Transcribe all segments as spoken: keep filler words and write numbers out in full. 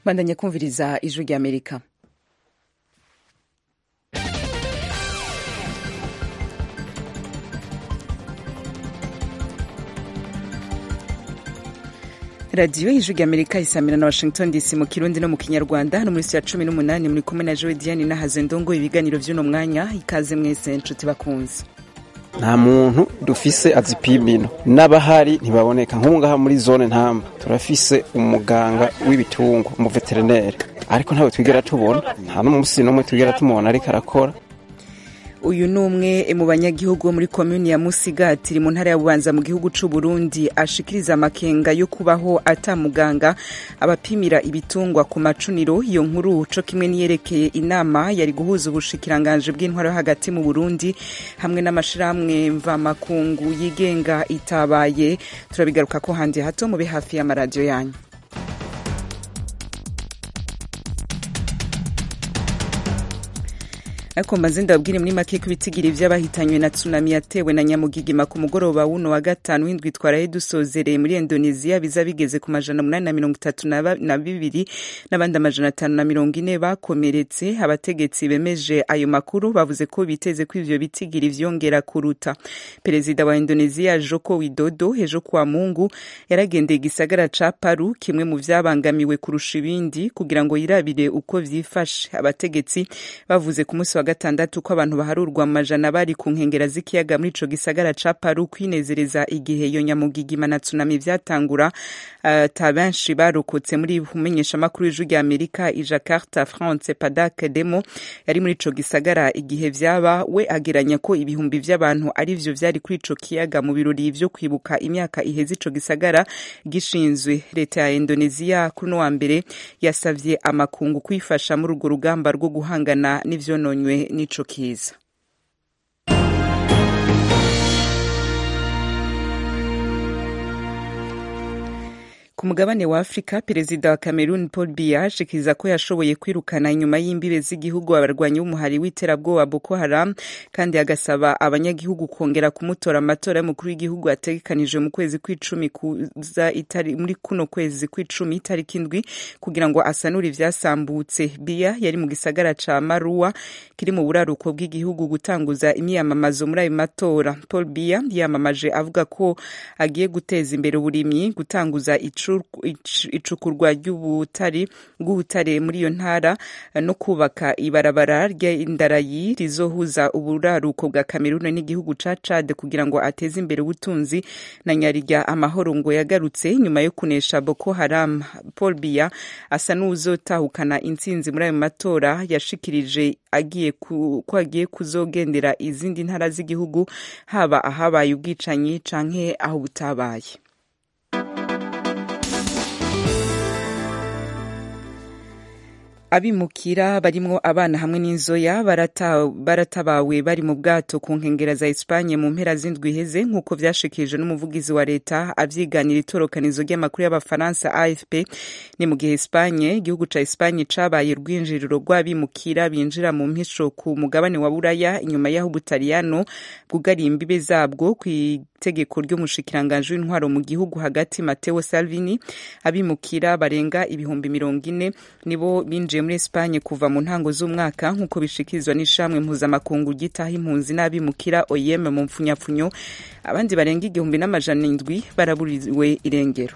bandanya kumviriza ijwi rya Amerika. Radio ijwi rya Amerika isamira na Washington D C mu Kirundi no mu Kinyarwanda no muri ya cumi n'umunani muri kumwe na Joe Diane na Hazendongo ibiganiro vy'uno mwanya ikaze mwese nshuti bakunze. Nta muntu dufise azipimino n'abahari ntibaboneka nk'ubu ngaha muri zone Ntamba turafise umuganga w'ibitungwa mu veterinary ariko ntawe twigera tubona nta n'umusi n'umwe twigera tumubona ariko arakora. Uyu numwe mu banyagihugu muri commune ya Musigati mu ntara ya Bubanza mu gihugu c'u Burundi ashikiriza amakenga yo kubaho atamuganga abapimira ibitungwa ku macuniro. Iyo nkuru co kimwe niyerekeye inama yari guhuza ubushikiranganje bw'intwaro hagati mu Burundi hamwe n'amashiramwe mva makungu yigenga itabaye. Turabigaruka ko handi hato mu bihafi ya radio yanyu. Ako mazinda abwire muri make kubitigira ivy'abahitanywe na tsunami yatewe na Nyamugigima ku mugoroba wuno wa gatanu w'indwi twaraye dusozereye muri Indonesia biza bigeze ku majana umunani na mirongo itatu na bibiri n'abandi amajana atanu na mirongo ine bakomeretse. Abategetsi bemeje ayo makuru bavuze ko biteze ko ivyo bitigira ivyongera kuruta. Perezida wa Indonesia Joko Widodo hejo kwa Mungu yaragendeye igisagara ca Palu kimwe mu vyabangamiwe kurusha ibindi kugira ngo yirabire uko vyifashe. Abategetsi bavuze ku munsi wa gatandatu ko abantu baharurwa amajana bari ku nkengera z'ikiyaga muri ico gisagara ca Palu kwinezereza igihe iyo Nyamugigima na tsunami vyatangura. Uh, ta benshi barokotse muri umenyesha makuru y'ijwi rya Amerika i Jakarta France Padak Demo yari muri ico gisagara igihe vyaba. We ageranya ko ibihumbi vy'abantu ari vyo vyari kuri ico kiyaga mu birori vyo kwibuka imyaka iheze ico gisagara gishinzwe. Leta ya Indonesia kuri no wa mbere yasavye amakungu kwifasha muri urwo rugamba rwo guhangana n'ivyononywe nico kiza. Ku mugabane wa Afrika, perezida wa Cameroon Paul Biya ashikiriza ko yashoboye kwirukana inyuma y'imbibe z'igihugu abarwanyi b'umuhari w'iterabwoba Boko Haram kandi agasaba abanyagihugu kongera kumutora amatora y'umukuru w'igihugu ategekanije mu kwezi kw'icumi kuza itari muri kuno kwezi kw'icumi itariki indwi kugira ngo asanure ivyasambutse. Biya yari mu gisagara ca Marua kiri mu buraruko bw'igihugu gutanguza imyamamazo muri ayo matora. Paul Biya yamamaje avuga ko agiye guteza imbere uburimyi, gutanguza icu icukurwa ry'ubutari bw'ubutare muri iyo ntara no kubaka ibarabara ry'indarayi rizohuza uburaruko bwa Cameroon n'igihugu ca Chad kugira ngo ateze imbere ubutunzi na nyarirya amahoro ngo yagarutse nyuma yo kunesha Boko Haram. Paul Biya asa n'uzotahukana intsinzi muri ayo matora yashikirije agiye ku, ko agiye kuzogendera izindi ntara z'igihugu haba ahabaye ubwicanyi canke aho butabaye. Abimukira barimwo abana hamwe n'inzoya barata, baratabawe bari mu bwato ku nkengera za Espagne mu mpera z'indwi iheze nk'uko vyashikirije n'umuvugizi wa leta avyiganira itorokanizo ry'amakuru y'abafaransa A F P. Ni mu gihe Espagne igihugu ca Espagne cabaye rw'injiriro rw'abimukira binjira mu mpisho ku mugabane wa Buraya inyuma y'aho Butaliyano bwugariye imbibe zabwo kw'itegeko ry'umushikiranganje w'intwaro mu gihugu hagati Matteo Salvini. Abimukira barenga ibihumbi mirongo ine nibo binjiye muri Espagne kuva mu ntango z'umwaka nk'uko bishikirizwa n'ishamwe mpuzamakungu gitaha impunzi n'abimukira O I M mu mfunyapfunyo. Abandi barenga igihumbi n'amajana indwi baraburiwe irengero.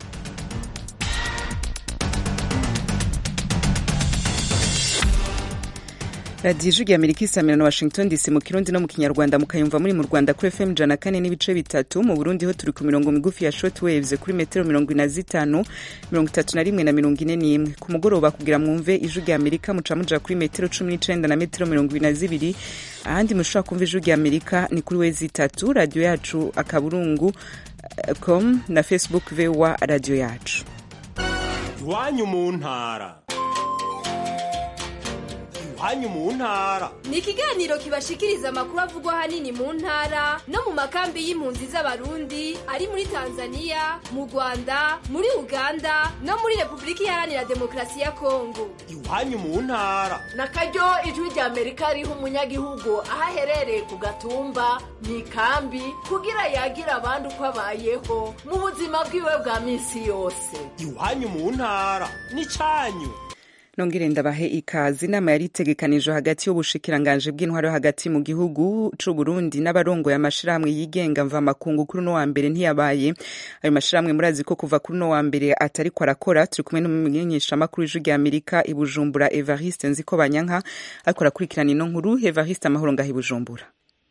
Radio ijwi rya Amerika isamira na Washington D C mu Kirundi no mu Kinyarwanda mukayumva muri mu Rwanda kuri F M ijana na kane n'ibice bitatu. Mu Burundi ho turi ku mirongo migufi ya shortwaves kuri metero mirongo ine na zitanu, mirongo itatu na rimwe na mirongo ine n'imwe. Ku mugoroba kugira mwumve ijwi rya Amerika muca muja kuri metero cumi n'icenda na metero mirongo ibiri na zibiri. Ahandi mushobora kumva ijwi rya Amerika ni kuri wezi itatu radio yacu akaburungu com na Facebook V O A radio yacu. Iwanyu mu ntara iwanyu mu ntara. Ni ikiganiro kibashikiriza amakuru avugwa hanini mu ntara no mu makambi y'impunzi z'abarundi ari muri Tanzania, mu Rwanda, muri Uganda no muri Republika Iharanira Demokarasi ya Kongo. Iwanyu mu ntara. Nakaryo ijwi rya Amerika riha umunyagihugu aho aherereye ku gatumba mu ikambi kugira yagira abandi uko abayeho mu buzima bwiwe bwa minsi yose. Iwanyu mu ntara n'icanyu. Nongere ndabahe ikazi. Inama yari itegekanijwe hagati y'ubushikiranganje bw'intwaro hagati mu gihugu c'u Burundi n'abarongoye amashirahamwe yigenga mva makungu kuri no wa mbere ntiyabaye. Ayo mashirahamwe murazi ko kuva kuri no wa mbere atari ko arakora. Turi kumwe n'umumenyesha makuru w'ijwi rya Amerika i Bujumbura Evariste Nzikobanyanka ariko arakurikirana ino nkuru. Evariste, amahoro ngaho i Bujumbura.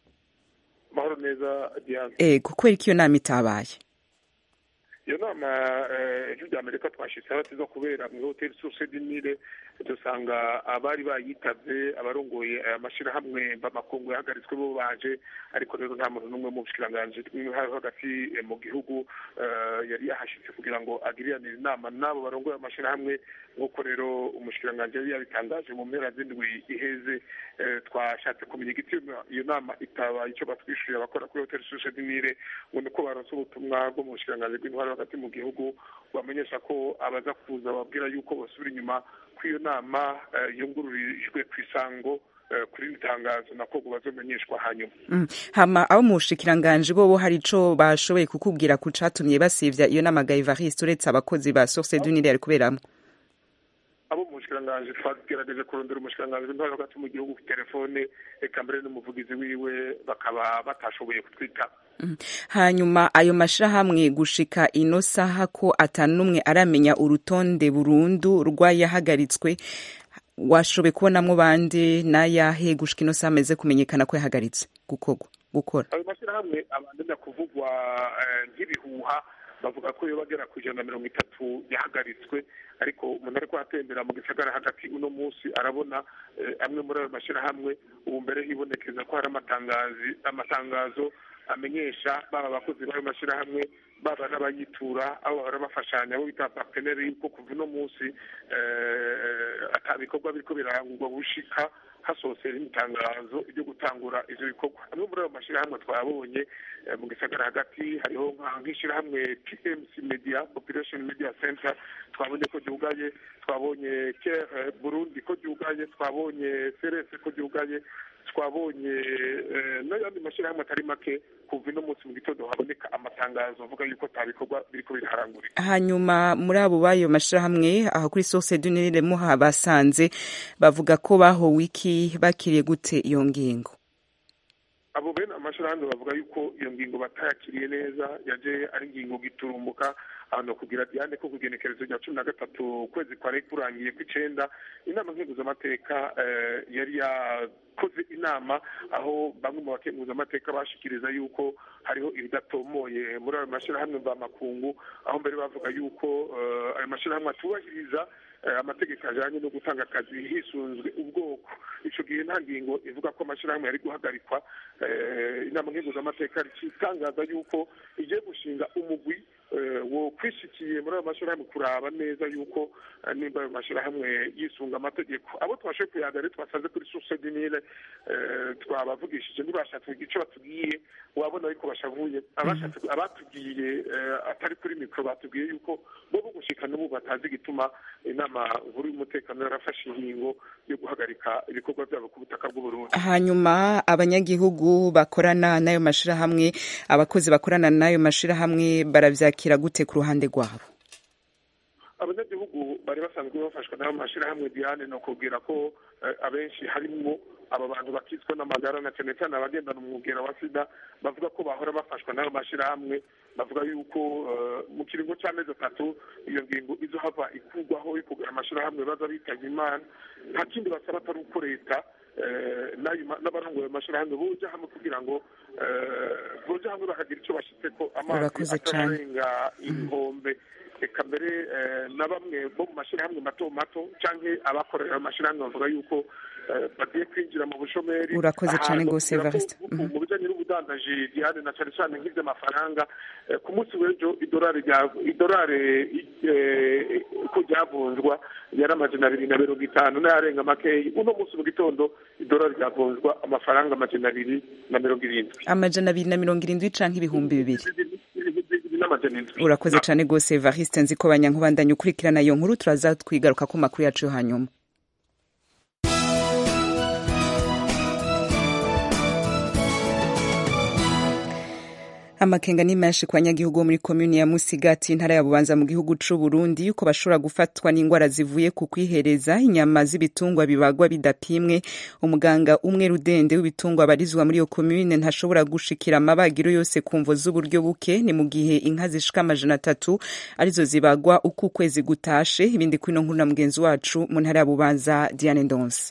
Mahoro neza Diane. Eh, kuko iki yo nama itabaye? Iyo nama ijwi rya Amerika twashitse abatizo kubera mu Hotel Source du Nil, dusanga abari bayitavye abarongoye amashirahamwe b'amakungu yahagaritswe bo baje, ariko rero nta muntu n'umwe mu bushikiranganje hagati mu gihugu yari yahashitse kugira ngo agiriranire inama n'abo barongoye amashirahamwe. Nk'uko rero umushikiranganje yari yabitangaje mu mpera z'indwi iheze, twashatse kumenya igituma iyo nama itaba ico batwishuye abakora kuri Hotel Source du Nil, ngo nuko baronse ubutumwa bwo mu bushikiranganje bw'intwaro hagati mu gihugu bamenyesha ko abaza kuza babwira yuko basubira inyuma kw'iyo nama yungururijwe kw'isango kuri itangazo nako bazomenyeshwa hanyuma. Mm. Hama abo mu bushikiranganje bo hari ico bashoboye kukubwira ku catumye basivya iyo nama Evariste uretse abakozi ba Source du Nil yari kuberamo? Abo mu bushikiranganje twagerageje kurondera umushikiranganje w'intwaro hagati mu gihugu ku telefone, eka mbere n'umuvugizi wiwe bakaba batashoboye kutwita. Mm. Hanyuma ayo mashirahamwe gushika ino saha ko atanumwe aramenya urutonde burundu rwayahagaritswe, washobe kubonamwo bande nayahe gushika ino saha ameze kumenyekana ko yahagaritse gukorwa gukora? Ayo mashirahamwe abandanya kuvugwa nk'ibihuha, bavuga ko yo bagera ku ijana na mirongo itatu yahagaritswe, ariko umuntu ariko atembera mu gisagara hagati uno munsi arabona amwe muri ayo mashirahamwe ubu mbere hibonekeza ko hari amatangazi amatangazo amenyesha baba abakozi b'ayo mashirahamwe baba n'abayitura abo bahora bafashanya abo bita partenaire yuko kuva uno munsi atabikorwa biriko birangurwa bushika hasosera imitangazo ryo gutangura ivyo bikorwa. Amwe muri ayo mashirahamwe twabonye mu gisagara hagati hariho nk'ishirahamwe P M C Media Population Media Center twabonye ko ryugaye, twabonye Care Burundi ko ryugaye, twabonye C R S ko ryugaye, twabonye n'ayandi mashirahamwe atari make. Kuva ino munsi mu gitondo haboneka amatangazo avuga yuko tabikorwa biriko biraharangurika. Hanyuma muri abo bayo mashirahamwe aha kuri Source du Nil muha basanze bavuga ko baho wiki bakiriye gute iyo ngingo? Abo bene amashirahamwe bavuga yuko iyo ngingo batayakiriye neza, yaje ari ngingo giturumbuka ano kugira Diane ko kugenekerezo rya cumi na gatatu ukwezi kwa reka kurangiye kw'icenda inama nkenguzamateka yari yakoze inama aho bamwe mu bakenguzamateka bashikiriza yuko hariho ibidatomoye muri ayo mashirahamwe mvamakungu, aho mbere bavuga yuko ayo mashirahamwe atubahiriza amategeko ajanye no gutanga akazi hisunzwe ubwoko. Ico gihe nta ngingo ivuga ko amashirahamwe yari guhagarikwa. Inama nkenguzamateka itangaza yuko igiye gushinga umugwi wo kwishikiye muri ayo mashirahamwe kuraba neza yuko nimba ayo mashirahamwe yisunga amategeko. Abo twashoboye kuyagara twasanze kuri Source du Nil twabavugishije ntibashatse igice batubwiye, wabona ariko bashavuye abashatse abatubwiye atari kuri mikro batubwiye yuko bo gushika n'ubu batazi gituma inama nkuru y'umutekano yarafashe ingingo yo guhagarika ibikorwa byabo ku butaka bw'u Burundi. Hanyuma abanyagihugu bakorana n'ayo mashirahamwe, abakozi bakorana n'ayo mashirahamwe baravyakira gute ku ruhande rwabo? Abanyagihugu bari basanzwe bafashwa n'ayo mashirahamwe Diane, no kubwira ko abenshi harimwo aba bantu bakizwe n'amagara na cyane cyane abagendana umwugera wa sida, bavuga ko bahora bafashwa n'ayo mashirahamwe. Bavuga yuko mu kiringo cy'amezi atatu iyo ngingo izohava ikurwaho yo kugura amashirahamwe baza bitanye Imana. Nta kindi basaba atari uko leta n'abarongoye amashirahamwe boja hamwe kugira ngo boja hamwe bakagira icyo bashitse ko amazi atararenga inkombe eka mbere na bamwe bo mu mashyirahamwe mato mato cyangwa abakorera amashyirahamwe bavuga yuko bagiye kwinjira mu bushomeri. Urakoze cyane rwose Evariste. Mu bijyanye n'ubudandaji Diane, na cyane cyane nk'iby'amafaranga, ku munsi w'ejo idolari idolari uko ryavunjwa yari amajana abiri na mirongo itanu n'ayarenga makeyi. Uno munsi mu gitondo idolari ryavunjwa amafaranga amajana abiri na mirongo irindwi amajana abiri na mirongo irindwi canke ibihumbi bibiri. Urakoze cyane rwose Evariste, nzi ko banyankubandanya ukurikirana iyo nkuru, turaza twigaruka ku makuru yacu hanyuma. Amakenga ni menshi kwa nyagihugu muri komune ya Musigati intara ya Bubanza mu gihugu c'u Burundi yuko bashobora gufatwa n'ingwara zivuye ku kwihereza inyama z'ibitungwa bibagwa bidapimwe. Umuganga umwe Rudende w'ibitungwa barizwa muri iyo komune ntashobora gushikira amabagiro yose kumvo z'uburyo buke, ni mu gihe inka zishika amajana atatu arizo zibagwa uko ukwezi gutashe. Ibindi kwino nkuru na mugenzi wacu mu ntara ya Bubanza Diane Ndonse.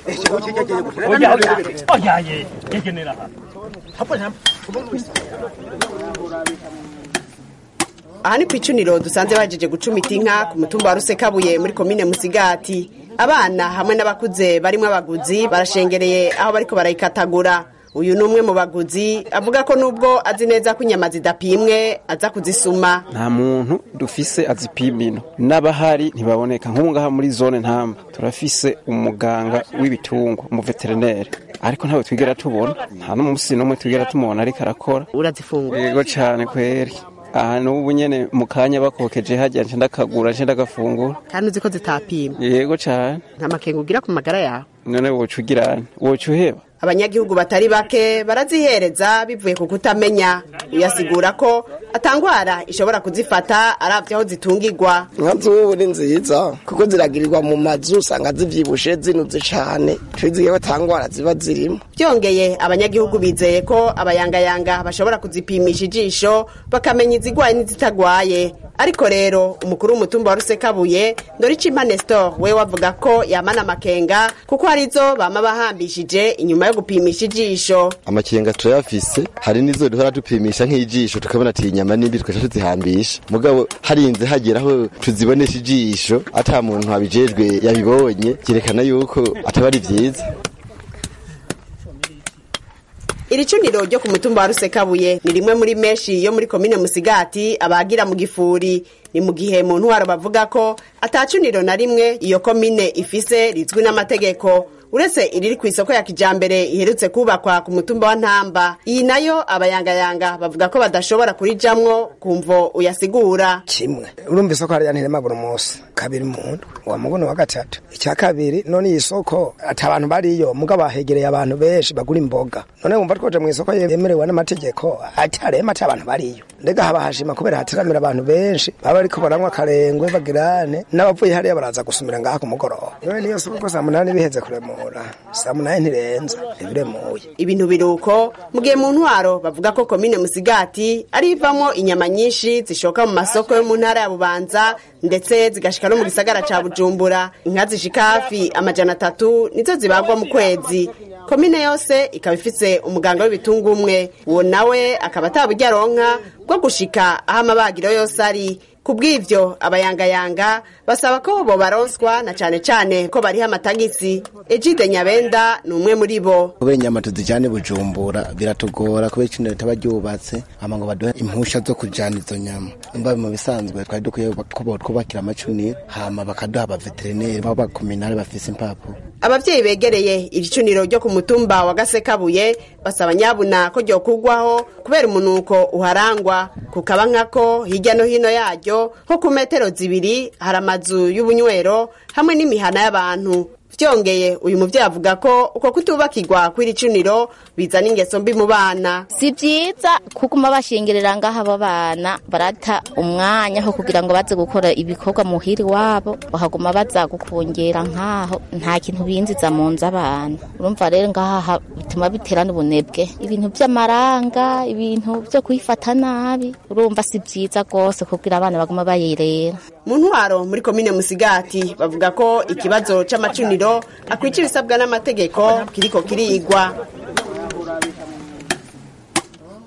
Aha ni kw'icuniro dusanze bajeje gucumita inka ku mutumba wa Rusekabuye muri komine Musigati. Abana hamwe n'abakuze barimo abaguzi barashengereye aho bariko barayikatagura. Uyu ni umwe mu baguzi avuga ko nubwo azi neza ko inyama zidapimwe aza kuzisuma. Nta muntu dufise azipimino, n'abahari ntibaboneka. Nk'ubu ngaha muri zone Ntamba turafise umuganga w'ibitungwa, umuveterineri, ariko ntawe twigera tubona, nta n'umusi n'umwe twigera tumubona ariko arakora. Urazifungura? Yego cane kweri. Aha n'ubu nyene mu kanya bakokeje hajya nje ndakagura nje ndagafungura. Kandi uzi ko zitapimwe? Yego cane. Nta makenga ugira ku magara yawe? None wocu ugirana, wocu uheba? Abanyagihugu batari bake barazihereza bivuye ku kutamenya. Uyasigura ko atangwara ishobora kuzifata aravye aho zitungirwa. Inka z'ubu ni nziza kuko ziragirirwa mu mazu, usanga zivyibushe zinuze cane, twiziyeho atangwara ziba zirimo. Byongeye abanyagihugu bizeye ko abayangayanga bashobora kuzipimisha ijisho bakamenya izigwaye n'izitagwaye. Ariko rero umukuru w'umutumba wa Rusekabuye Ndoricimpa Nestor we wavuga ko yamana amakenga kuko harizo bama bahambishije inyuma yo gupimisha ijisho. Amakenga turayafise, hari nizo duhora dupimisha nk'ijisho tukabona ati inyama nimbi tukaca tuzihambisha, mugabo harinze hageraho tuzibonesha ijisho ata muntu abijejwe yabibonye cyerekana yuko atabari vyiza. Iri cuniro ryo ku mutumba wa Rusekabuye ni rimwe muri meshi yo muri komine Musigati abagira mu gifuri. Ni mu gihe mu ntwaro bavuga ko atacuniro na rimwe iyo komine ifise rizwi n'amategeko, uretse iriri ku isoko ya kijambere iherutse kubakwa ku mutumba wa Ntamba. Iyi nayo abayangayanga bavuga ko badashobora kurijamwo kumvo uyasigura. Kimwe urumva isoko hari yantirema buri munsi kabiri muntu wa mugono wa gatatu. Icya kabiri none iyi soko ati abantu bariyo mugabo bahegereye abantu benshi bagura imboga. None wumva twoje mu isoko yemerewe n'amategeko atarema ati abantu bariyo. Ndega haba hashima kubera hatiramira abantu benshi baba ariko baranywa karengwe bagirane n'abavuye hariya baraza gusumira ngaha ku mugoroba. None niyo soko saa munani biheze kuremura saa munani ntirenza ibiremuye. Ibintu biruko mu gihe mu ntwaro bavuga ko komine Musigati ari ivamo inyama nyinshi zishoka mu masoko yo mu ntara ya Bubanza ndetse zigashika no mu gisagara ca Bujumbura. Inka zishika hafi amajana atatu nizo zibagwa mu kwezi. Komine yose ikaba ifise umuganga w'ibitungwa umwe, uwo nawe akaba ataburya ronka bwo gushika aho amabagiro yose ari. Kubw'ivyo abayangayanga basaba ko bo baronswa na cane cane ko bariho amatagisi. Ejide Nyabenda ni umwe muri bo. Kubera inyama tuzijane Bujumbura biratugora kubera ikintu leta baryubatse ama ngo baduhe impusha zo kujana izo nyama. Imba mu bisanzwe twari dukwiye ko twubakira amacuniro hama bakaduha abaveterineri baba kominale bafise impapuro. Abavyeyi begereye iri cuniro ryo ku mutumba wa Gasekabuye basaba nyabuna ko ryo kugwaho kubera umunuko uharangwa kukaba nkako hirya no hino yaryo nko ku metero zibiri hari amazu y'ubunywero hamwe n'imihana y'abantu. Vyongeye uyu muvyeyi avuga ko uko kutubakirwa kw'iri cuniro bizana ingeso mbi mu bana. Si vyiza kuguma bashengerera ngaha abo bana barata umwanya ho kugira ngo baze gukora ibikorwa muhiri wabo bakaguma baza gukongera nkaho nta kintu binziza mu nzu abana. Urumva rero ngaha bituma biterana ubunebwe, ibintu vy'amaranga, ibintu vyo kwifata nabi. Urumva si vyiza gose kugira abana baguma bayirera. Mu ntwaro muri komine Musigati bavuga ko ikibazo c'amacuniro akwica ibisabwa n'amategeko kiriko kirigwa.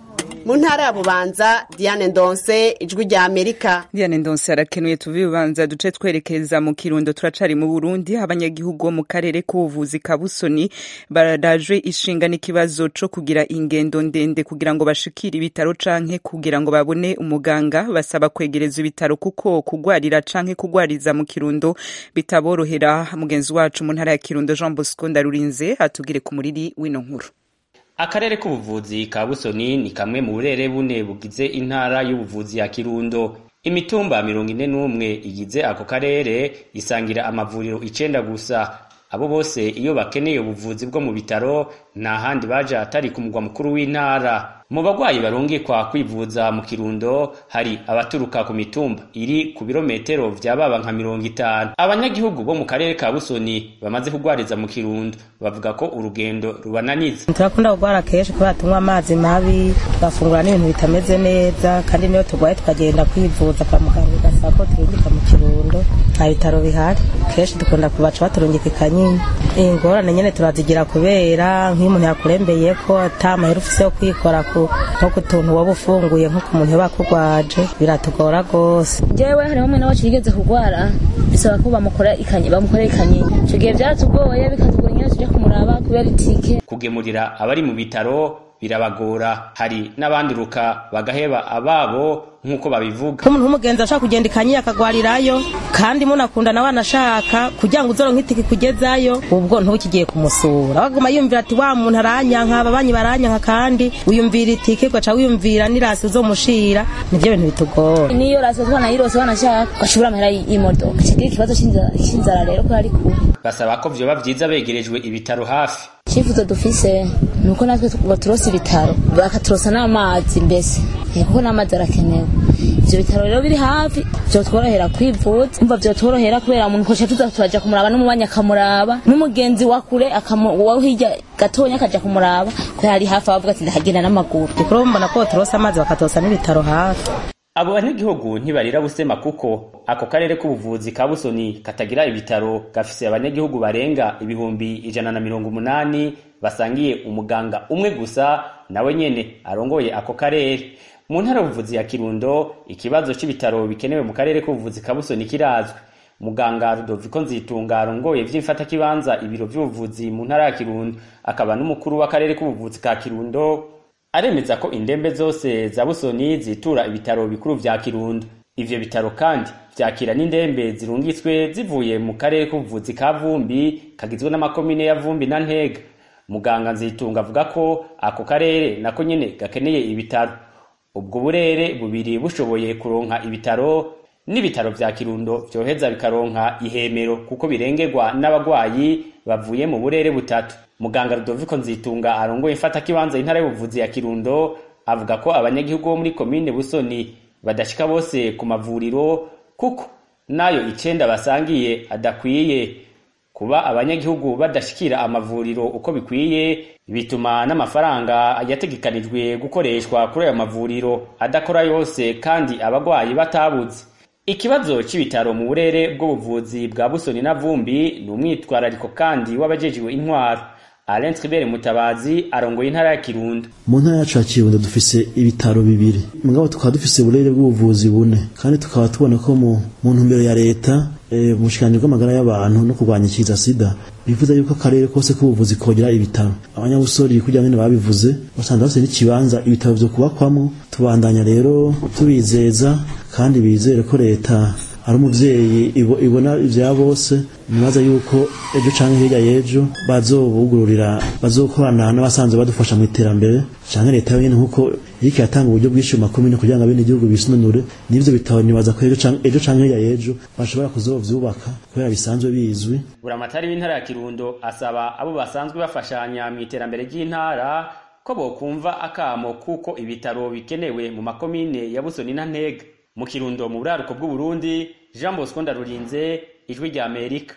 mu ntara ya Bubanza. Diane Ndonse, Ijwi rya Amerika. Diane Ndonse arakenuye. tuvi Bubanza duce twerekeza mu Kirundo. Turacari mu Burundi. Abanyagihugu mu karere k'ubuvuzi ka Busoni baradaje ishinga n'ikibazo co kugira ingendo ndende kugira ngo bashikire ibitaro canke kugira ngo babone umuganga. Basaba kwegereza ibitaro kuko kugwarira canke kugwariza mu Kirundo bitaborohera. Mugenzi wacu mu ntara ya Kirundo Jean Bosco Ndarurinze atugire ku muriri wino nkuru. Akarere k'ubuvuzi ka Busoni ni kamwe mu burere bune bugize intara y'ubuvuzi ya Kirundo. Imitumba mirongo ine n'umwe igize ako karere isangira amavuriro icenda gusa. Abo bose iyo bakeneye ubuvuzi bwo mu bitaro nta handi baja atari ku mugwa mukuru w'intara. Mu bagwayi barungikwa kwivuza mu Kirundo hari abaturuka ku mitumba iri ku birometero vyababa nka mirongo itanu. Abanyagihugu bo mu karere ka Busoni bamaze kugwariza mu Kirundo bavuga ko urugendo rubananiza. Turakunda kugwara kenshi kubera tunywa amazi mabi, tugafungura n'ibintu bitameze neza, kandi niyo tugwaye tukagenda kwivuza kwa muganga ugasaba ko turungika mu Kirundo nta bitaro bihari. Kenshi dukunda kubaca baturungika Kanyini. Ingorane nyene turazigira kubera nk'iyo umuntu yakurembeye ko ata mahera ufise yo kwikora ku nko kutuntu waba ufunguye nko ku muntu bakugwaje biratugora gose. Jewe hariho umwe nawe yigeze kugwara bisaba ko bamukora ikanye bamukora ikanye. Cyo gihe byaratugoye bikatugora nyine tujya kumuraba kubera itike. Kugemurira abari mu bitaro birabagora. Hari n'abanduruka bagaheba ababo nkuko babivuga. Umuntu w'umugenzi ashaka kugenda Ikanyi akagwarirayo kandi munakunda nawe anashaka kugira ngo uzoronke itike kugezayo ubwo ntukigiye kumusura. Baguma yumvira ati wa muntu aranyanka ababanyi baranyanka kandi uyumvira itike gaca wiyumvira nirasi uzomushira nivyo bintu bitugora. Niyo rasi twana yirose banashaka gashobora amahera y'imodoka. Kigira ikibazo cy'inzara rero ko ari ku. Basaba ko vyoba vyiza begerejwe ibitaro hafi. Chifuzo dufise nuko natwe baturosa ibitaro bakaturosa n'amazi mbese kuko n'amazi arakenewe. Ivyo bitaro rero biri hafi byo tworohera kwivuza umva byo tworohera kubera umuntu ko tuza turaja kumuraba n'umubanya kamuraba n'umugenzi wa kure akamuwa hirya gatonya kaja kumuraba ko yari hafi avuga ati ndahagenda n'amaguru. Kuko mbona ko turosa amazi bakatosa n'ibitaro hafi. Abo banyagihugu ntibarira busema kuko ako karere k'ubuvuzi ka Busoni katagira ibitaro gafise abanyagihugu barenga ibihumbi ijana na mirongo umunani basangiye umuganga umwe gusa nawe nyene arongoye ako karere. Mu ntara y'ubuvuzi ya Kirundo ikibazo c'ibitaro bikenewe mu karere k'ubuvuzi ka Busoni kirazwe. Muganga Rudoviko Nzitunga arongoye vy'imfata kibanza ibiro vy'ubuvuzi mu ntara ya Kirundo akaba n'umukuru w'akarere k'ubuvuzi ka Kirundo aremeza ko indembe zose za Busoni zitura ibitaro bikuru vya Kirundo. Ivyo bitaro kandi vyakira n'indembe zirungitswe zivuye mu karere k'ubuvuzi ka Vumbi kagizwe n'amakomine ya Vumbi na Ntega. Muganga Nzitunga avuga ko ako karere nako nyene gakeneye ibitaro. Ubwo burere bubiri bushoboye kuronka ibitaro n'ibitaro vya Kirundo vyoheza bikaronka ihemero kuko birengerwa n'abagwayi bavuye mu burere butatu. Muganga Rudoviko Nzitunga arongoye mfata kibanza intara y'ubuvuzi ya Kirundo avuga ko abanyagihugu bo muri komine Busoni badashika bose ku mavuriro kuko nayo icenda basangiye adakwiye. Kuba abanyagihugu badashikira amavuriro uko bikwiye bituma n'amafaranga yategekanijwe gukoreshwa kuri ayo mavuriro adakora yose kandi abagwayi batabuze. Ikibazo c'ibitaro mu burere bw'ubuvuzi bwa Busoni na Vumbi ni umwitwarariko kandi w'abajejiwe intwaro. Alain Tribert Mutabazi arongoye intara ya Kirundo. Mu ntara yacu ya Kirundo dufise ibitaro bibiri. Mugabo tukaba dufise uburere bw'ubuvuzi bune kandi tukaba tubona ko mu ntumbero ya leta e, mu shikanje bw'amagara y'abantu no kurwanya ikiza sida bivuze yuko akarere kose k'ubuvuzi kogira ibitaro. Abanyabusori kugira ngo babivuze basanga bafite n'ikibanza ibitaro byo kubakwamo. Tubandanya rero tubizeza kandi bizere ko leta ari umuvyeyi ibona ivya bose. Nibaza yuko ejo canke hirya yejo bazobugururira bazokorana n'abasanzwe badufasha mu iterambere canke leta yonyene nkuko iriko yatanga uburyo bwinshi mu makomine kugira ngo abene igihugu bisununure. Nivyo bitabo nibaza ko ejo canke ejo canke hirya yejo bashobora kuzovyubaka kubera bisanzwe bizwi. Buramatari w'intara ya Kirundo asaba abo basanzwe bafashanya mu iterambere ry'intara ko bokumva akamo kuko ibitaro bikenewe mu makomine ya Busoni na Ntega. Mu Kirundo mu buraruko bw'u Burundi, Jean Bosco Ndarurinze, Ijwi rya Amerika.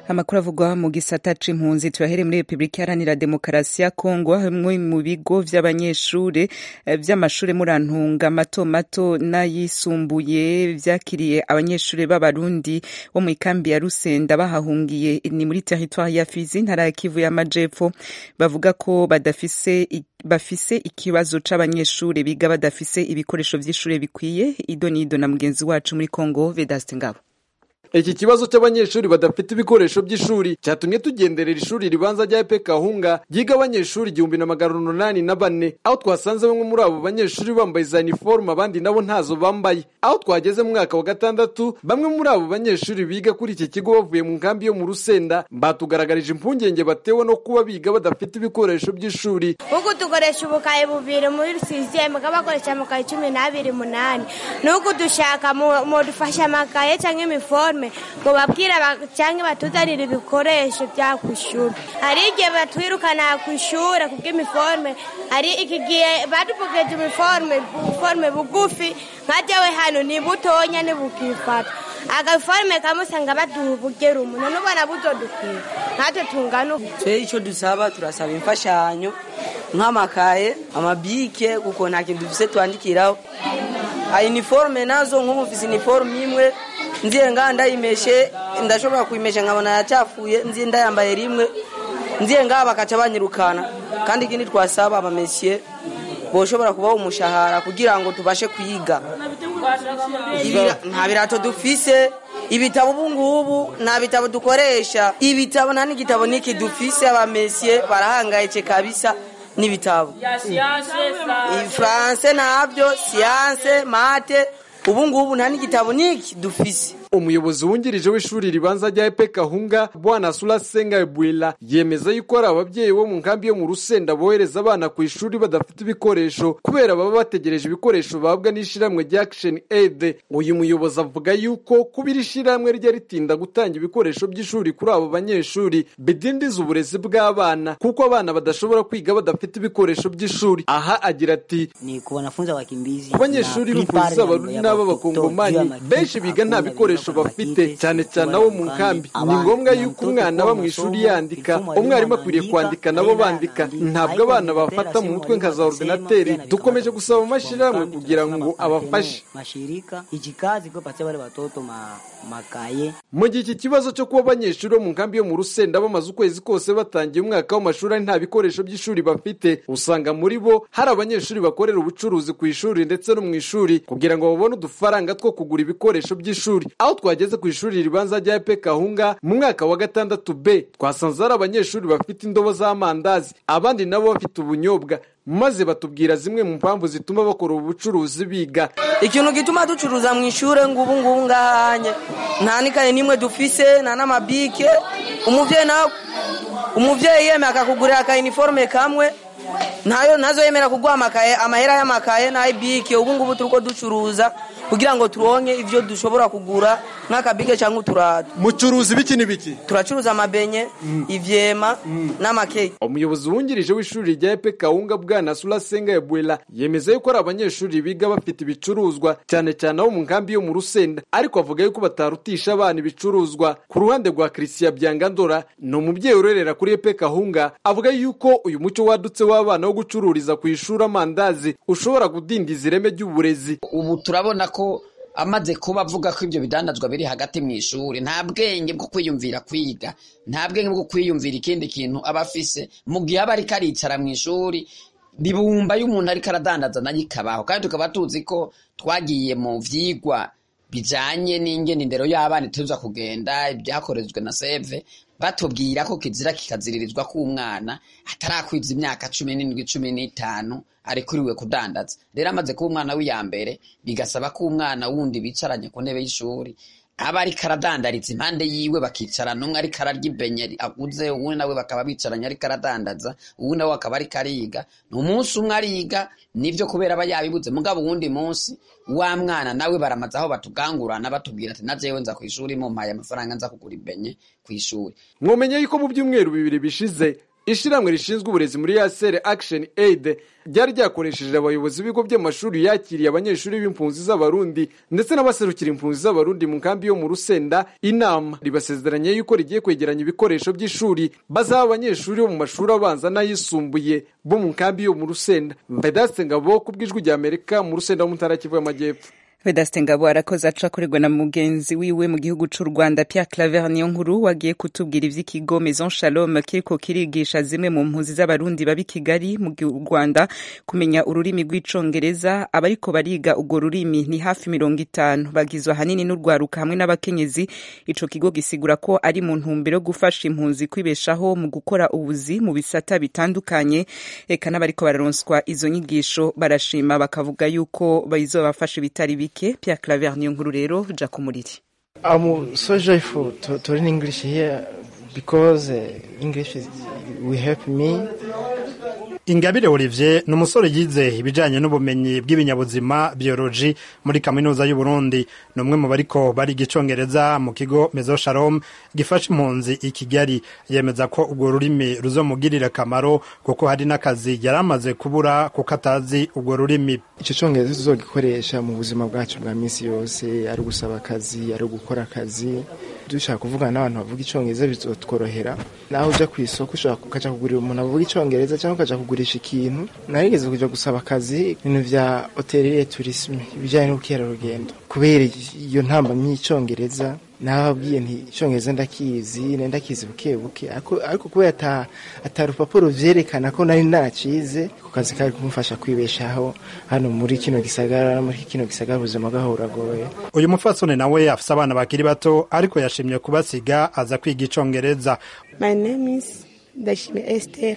Amakuru avugwa mu gisata c'impunzi turahere muri Republika Iharanira Demokarasi ya Kongo, hamwe mu bigo vy'abanyeshure vy'amashure murantunga mato mato n'ayisumbuye vyakiriye abanyeshure b'abarundi bo mu ikambi ya Rusenda bahahungiye ni muri territoire ya Fizi ntara ya Kivu y'Amajepfo, bavuga ko badafise bafise ikibazo c'abanyeshure biga badafise ibikoresho vy'ishure bikwiye. Idonido na mugenzi wacu muri Kongo Vedaste Ngabo. Iki kibazo cy'abanyeshuri badafite ibikoresho by'ishuri cyatumye tugenderera ishuri ribanza rya E P Kahunga ryiga abanyeshuri igihumbi na magana umunani na bane, aho twasanze bamwe muri abo banyeshuri bambaye za uniforme abandi nabo ntazo bambaye. Aho twageze mu mwaka wa gatandatu, bamwe muri abo banyeshuri biga kuri iki kigo bavuye mu nkambi yo mu Rusenda batugaragarije impungenge batewe no kuba biga badafite ibikoresho by'ishuri. Uko tukoresha ubukaye bubiri muri system kabakoresha amakaye cumi n'abiri munani, nuko dushaka mu dufasha amakaye cyangwa imiforme ngo babwira cyangwa batuzanira ibikoresho bya kushuri. Hari igihe batwirukana ku ishuri kubw'imiforme, hari iki gihe badupokeje imiforme uniforme bugufi nkajewe hano ni butonya ni bukifata agaforme kamusanga badubugera umuntu nubona buzodukira natwe tungana. Twe ico dusaba turasaba imfashanyo nk'amakaye amabike kuko nta kintu dufise twandikiraho. A uniforme nazo nk'umufisi uniforme imwe nziye nga ndayimeshe ndashobora kuyimesha nkabona yacafuye nziye ndayambaye rimwe nziye nga bakaca banyirukana. Kandi ikindi twasaba abamesye boshobora kubaho umushahara kugira ngo tubashe kwiga. Nta birato dufise, ibitabo ubungubu nta bitabo dukoresha, ibitabo nta n'igitabo niki dufise. Abamesye barahangaye kabisa n'ibitabo France nabyo science mate ubungubu nta n'igitabo niki dufise. Umuyobozi wungirije w'ishuri ribanza rya E P Kahunga Bwana Sula Senga Ebwela yemeza yuko ari ababyeyi bo mu nkambi yo mu Rusenda bohereza abana ku ishuri badafite ibikoresho kubera baba bategereje ibikoresho babwa n'ishiramwe rya Action Aid. Uyu muyobozi avuga yuko kubira ishiramwe rya ritinda gutanga ibikoresho by'ishuri kuri abo banyeshuri bidindiza uburezi bw'abana kuko abana badashobora kwiga badafite ibikoresho by'ishuri. Aha agira ati ni ku wanafunzi wakimbizi abanyeshuri b'impunzi z'abarundi n'aba bakongomani benshi biga nta bikoresho bafite cyane cyane abo mu nkambi. Ni ngombwa yuko umwana aba mu ishuri yandika, umwarimu akwiriye kwandika nabo bandika, ntabwo abana bafata mu mutwe nka za ordinateri. Dukomeje gusaba amashirahamwe kugira ngo abafashe mashirika ikikazi ko patia wale watoto ma makaye. Mu gihe iki kibazo cyo kuba abanyeshuri bo mu nkambi yo mu Rusenda bamaze ukwezi kose batangiye umwaka w'amashuri nta bikoresho by'ishuri bafite, usanga muri bo hari abanyeshuri bakorera ubucuruzi ku ishuri ndetse no mu ishuri kugira ngo babone udufaranga two kugura ibikoresho by'ishuri. Aho twageze ku ishuri ribanza rya E P Kahunga mu mwaka wa gatandatu B, twasanze hari abanyeshuri bafite indobo z'amandazi, abandi nabo bafite ubunyobwa, maze batubwira zimwe mu mpamvu zituma bakora ubucuruzi biga. Ikintu gituma ducuruza mu ishure ngubu ngubu ngahanye nta nikaye nimwe dufise nta n'amabike. Umuvyeyi nawe umuvyeyi yeme akakugurira ka uniforme kamwe nayo nazo yemera kugwa amakaye amahera y'amakaye na ibike. Ubu ngubu turiko ducuruza kugira ngo turonke ivyo dushobora kugura nk'akabike cyangwa uturato. Mucuruzi biki nibiki? Turacuruza amabenye, mm. ivyema mm. n'amakeke. Umuyobozi wungirije w'ishuri rya E P Kahunga Bwana Sula Senga Ebwela yemeza yuko ari abanyeshuri biga bafite ibicuruzwa cyane cyane abo mu nkambi yo mu Rusenda, ariko avuga yuko batarutisha abana ibicuruzwa. Ku ruhande rwa Christian Byangandora no umubyeyi urerera kuri E P Kahunga avuga yuko uyu muco wadutse w'abana wo gucururiza ku ishuri amandazi ushobora kudindiza ireme ry'uburezi. Ubu turabona ko amaze kuba avuga ko ibyo bidandazwa biri hagati mu ishuri, nta bwenge bwo kwiyumvira kwiga, nta bwenge bwo kwiyumvira ikindi kintu abafise mu gihe aba ariko aricara mu ishuri bibumba y'umuntu ariko aradandaza nayo ikabaho. Kandi tukaba tuzi ko twagiye mu vyigwa bijanye n'ingene indero y'abana ituza kugenda ibyakorezwe na Save batubwira ko kizira kikaziririzwa ko umwana atarakwiza imyaka cumi n'indwi cumi n'itanu arikuriwe kudandaza. Rero amaze kuba umwana w'iyambere bigasaba ko umwana wundi bicaranye ku ntebe y'ishuri aba ariko aradandariza impande yiwe, bakicarana umwe ariko ararya ibenye aguze, uwundi nawe bakaba bicaranye ariko aradandaza, uwundi nawe akaba ariko ariga. Umunsi umwe ariga nivyo kubera aba yabibuze, mugabo uwundi munsi wa mwana nawe baramaze aho batugangurana batubwira ati najewe nza ku ishuri mumpaye amafaranga nza kugura ibenye ku ishuri. Mwomenye yuko mu byumweru bibiri bishize ishiramwe rishinzwe uburezi muri Yasere Action Aid ryari ryakoresheje abayobozi b'ibigo by'amashuri yakiriye abanyeshuri b'impunzi z'abarundi ndetse n'abaserukira impunzi z'abarundi mu nkambi yo mu Rusenda inama ribasezeranye yuko rigiye kwegeranya ibikoresho by'ishuri bazaba abanyeshuri bo mu mashuri abanza n'ayisumbuye bo mu nkambi yo mu Rusenda. Vedaste Ngabo kubw'ijwi rya Amerika mu Rusenda mu ntara Kivu y'Amajyepfo. Vedaste Ngabo arakoze aca kuregwa na mugenzi wiwe mu gihugu c'u Rwanda Pierre Claver Niyonkuru wagiye kutubwira ivy'ikigo Maison Shalom kiriko kirigisha zimwe mu mpunzi z'abarundi babi Kigali mu Rwanda kumenya ururimi rw'icongereza. Abariko bariga urwo rurimi ni hafi mirongo itanu bagizwe hanini n'urwaruka hamwe n'abakenyezi. Ico kigo gisigura ko ari mu ntumbero yo gufasha impunzi kwibeshaho mu gukora ubuzi mu bisata bitandukanye. Eka n'abariko bararonswa izo nyigisho barashima bakavuga yuko bazobafasha bitari bike. Pierre Claver Niyonkuru rero ja kumuriri. I'm so joyful to, to learn English here because uh, English is, will help me. Ingabire Olivier ni umusore yize ibijanye n'ubumenyi bw'ibinyabuzima biology muri kaminuza y'u Burundi. Ni umwe mu bariko bariga icongereza mu kigo Maison Shalom gifasha impunzi i Kigali. Yemeza ko urwo rurimi ruzomugirira akamaro kuko hari n'akazi yaramaze kubura kuko atazi urwo rurimi. Ico congereza tuzogikoresha mu buzima bwacu bwa misi yose, ari gusaba akazi, ari gukora akazi. Dushaka kuvugana n'abantu bavuga icongereza bizotworohera. Naho uja kw'isoko ushaka kukaja kugurira umuntu avuga icongereza cyangwa ukaja kugurisha ikintu. Narigeze kuja gusaba akazi ibintu vya hotelier tourisme ibijanye n'ubukerarugendo. Kubera iyo ntamba my'icongereza nababwiye nti icongereza ndakizi nendakizi buke buke ariko kubera ata atarupapuro vyerekana ko nari nacize ku kazi kari kumufasha kwibeshaho hano muri kino gisagara muri kino gisagara buzima gahora goye. Uyu mufasone nawe afise abana bakiri bato ariko yashimye kubasiga aza kwiga icongereza. My name is Dashime Esther.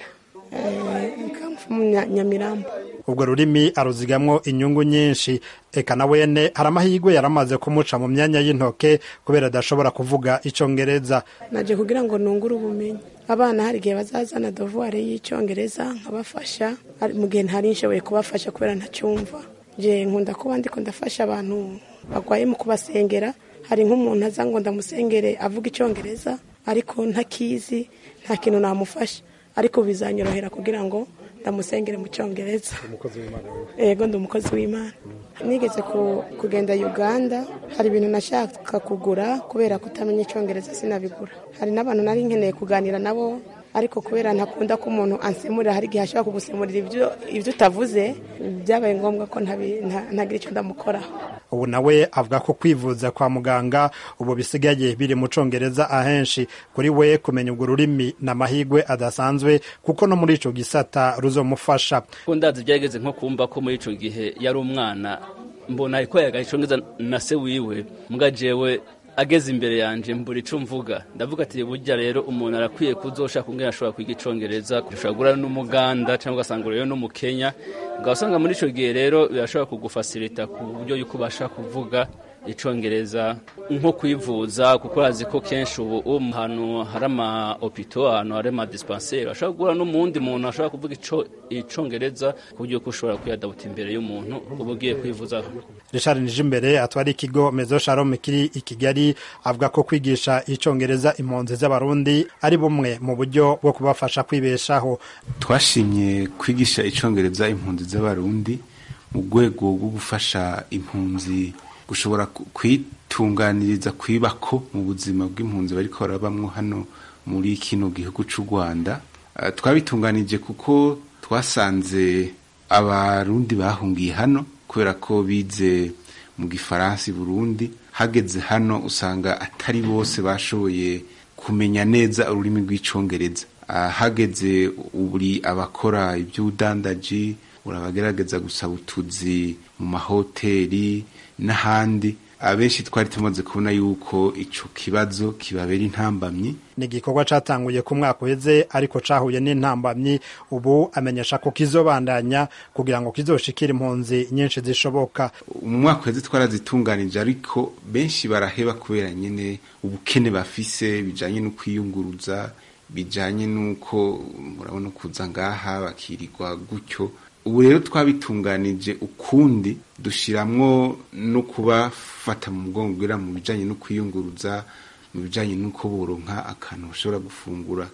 I come from Nyamirambo. Ubwo rurimi aruzigamwo inyungu nyinshi. Eka na wene hari amahirwe yaramaze kumuca mu myanya y'intoke kubera adashobora kuvuga icongereza. Naje kugira ngo nungure ubumenyi. Abana hari gihe bazazana devoir y'icongereza nkabafasha mu gihe ntari nshoboye kubafasha kubera ntacyumva. Je nkunda kuba ndiko ndafasha abantu bagwaye mu kubasengera. Hari nk'umuntu aza ngo ndamusengere avuga icongereza ariko ntakizi nta kintu namufasha. Ariko bizanyorohera kugira ngo ndamusengere mu cyongereza. Umukozi w'Imana wewe. Yego ndi umukozi w'Imana. Nigeze ku, kugenda Uganda hari ibintu nashaka kugura kubera kutamenya icyongereza sinabigura. Hari n'abantu nari nkeneye kuganira nabo ariko kubera ntakunda ko umuntu ansemurira hari gihe ashaka kugusemurira ibyo ibyo utavuze byabaye ngombwa ko ntagira icyo ndamukora. Ubu nawe avuga ko kwivuza kwa muganga ubu bisigaye biri mu congereza ahenshi. Kuri we kumenya urwo rurimi na mahigwe adasanzwe kuko no muri ico gisata ruzomufasha. Kundazi byageze nko kumva ko muri ico gihe yari umwana mbona ariko yagayicongereza na se wiwe mugajewe ageze imbere yanje mbura ico mvuga ndavuga ati burya rero umuntu arakwiye kuzoshaka kungena ashobora kwiga icongereza kushobora n'umuganda cyangwa ugasanga rero no mu Kenya ugasanga muri ico gihe rero birashobora kugufacilita ku buryo yuko basha kuvuga icongereza nko kwivuza kuko azi ko kenshi ubu hano hari ama hopito hano hari ama dispensaire ashobora gura no mundi muntu ashobora kuvuga ico icongereza ku buryo kushobora kuyadabuta imbere y'umuntu ubugiye kwivuza. Richard Nijimbere atwari ikigo Maison Shalom kiri i Kigali avuga ko kwigisha icongereza impunzi z'abarundi ari bumwe mu buryo bwo kubafasha kwibeshaho. Twashimye kwigisha icongereza impunzi z'abarundi mu rwego rwo gufasha impunzi gushobora kwitunganiriza kwibako mu buzima bw'impunzi bariko barabamwo hano muri kino gihugu c'u Rwanda. Uh, twabitunganije kuko twasanze abarundi bahungiye hano kubera ko bize mu Gifaransa i Burundi hageze hano usanga atari bose bashoboye kumenya neza ururimi rw'icongereza. Uh, hageze uburi abakora iby'udandaji urabagerageza gusaba utuzi mu mahoteli n'ahandi abenshi twari tumaze kubona yuko ico kibazo kibabera intambamyi. Ni igikorwa catanguye ku mwaka uheze ariko cahuye n'intambamyi ubu amenyesha ko kizobandanya kugira ngo kizoshikira impunzi nyinshi zishoboka. Mu mwaka uheze twarazitunganije ariko benshi baraheba kubera nyene ubukene bafise bijanye no kwiyunguruza bijanye nuko murabona kuza ngaha bakirirwa gutyo. Ubu rero twabitunganije ukundi dushiramwo no kubafata mu mugongo kugira mu bijanye no kwiyunguruza mu bijanye nuko boronka akantu bashobora gufungura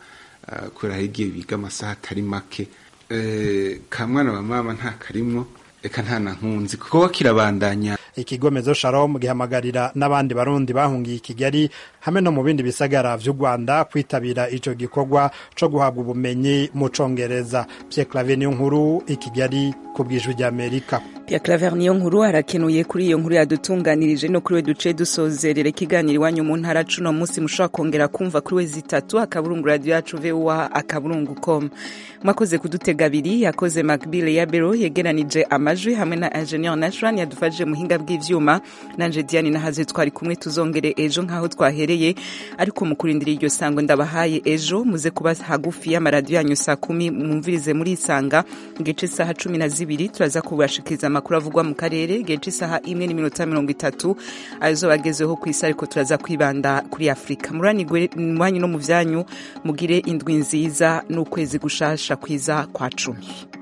uh, kubera hari igihe biga amasaha atari make eh, kamwana wa mama nta karimwo eka nta na nkunzi kuko kirabandanya. Ikigo Mezo Shalom gihamagarira n'abandi barundi bahungiye i Kigali hamwe no mu bindi bisagara vy'u Rwanda kwitabira ico gikorwa co guhabwa ubumenyi mu Congereza. Pierre Claver niyo nkuru i Kigali ku bw'ijwi ry'Amerika. Pierre Claver niyo nkuru arakenuye kuri iyo nkuru yadutunganirije no kuri we duce dusozerera ikiganiro iwanyu mu ntara cuno munsi mushobora kongera kumva kuri we zitatu akaburungu radio yacu V O A akaburungu com. Mwakoze kudutega abiri yakoze Macbile ya Bero yegeranije amajwi hamwe na Engineer Nashran yadufashije muhinga bw'ivyuma nanje Diane nahaze twari kumwe tuzongere ejo nkaho twahereye ariko mukurindira iryo sango ndabahaye ejo muze kuba hagufi y'amaradio yanyu saa kumi mumvirize muri isanga ngece saha cumi na zibiri turaza kubashikiriza amakuru avugwa mu karere ngece saha imwe n'iminota mirongo itatu azo bagezeho ku isi ariko turaza kwibanda kuri Afrika. Muranigwe mwanyu no mu vyanyu mugire indwi nziza n'ukwezi gushasha kwiza kwa cumi.